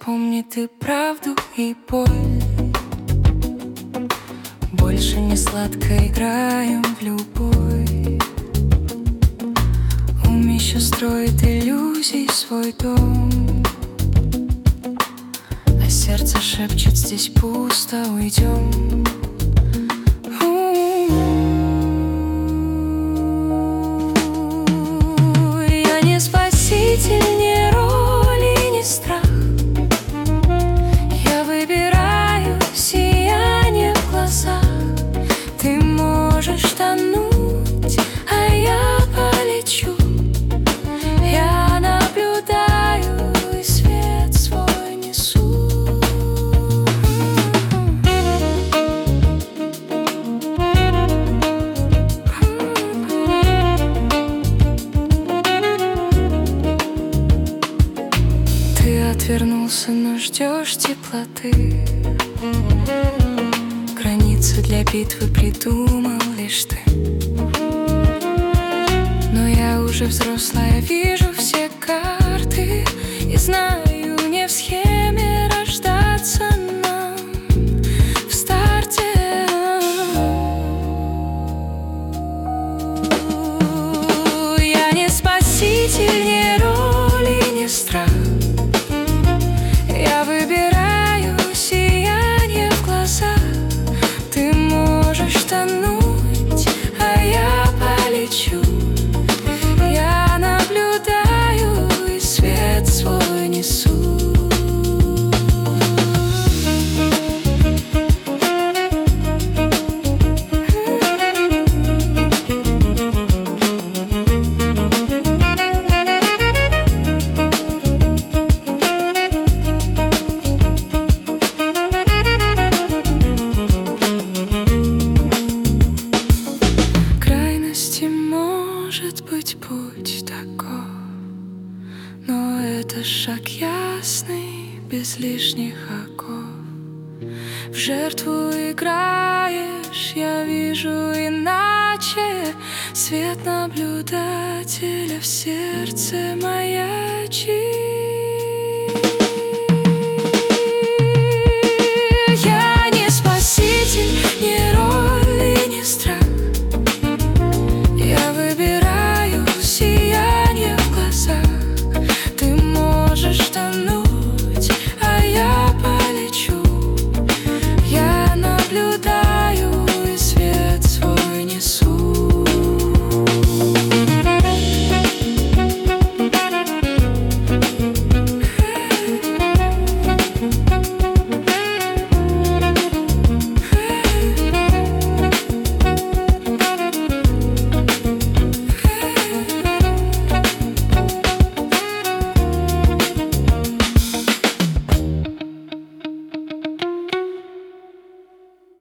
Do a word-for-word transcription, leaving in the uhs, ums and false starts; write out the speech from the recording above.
Запомни ты правду и боль. Больше не сладко играем в любовь. Ум еще строит иллюзий свой дом, а сердце шепчет: здесь пусто, уйдем. Я не спаситель, не роль и не страх. Я выбираю сияние в глазах. Ты можешь тонуть, а я полечу. Я наблюдаю и свет свой несу. Ты отвернулся, но ждешь теплоты. Границы для битвы придумал лишь ты. Но я уже взрослая, вижу все карты и знаю, не в схеме рождаться нам в старте. Я не спаситель, не роль и не страх. Я выбираю сияние в глазах. Ты можешь тонуть, а я полечу. Я наблюдаю и свет свой несу. Может быть, путь таков, но это шаг ясный, без лишних оков. В жертву играешь, я вижу иначе. Свет наблюдателя в сердце маячит.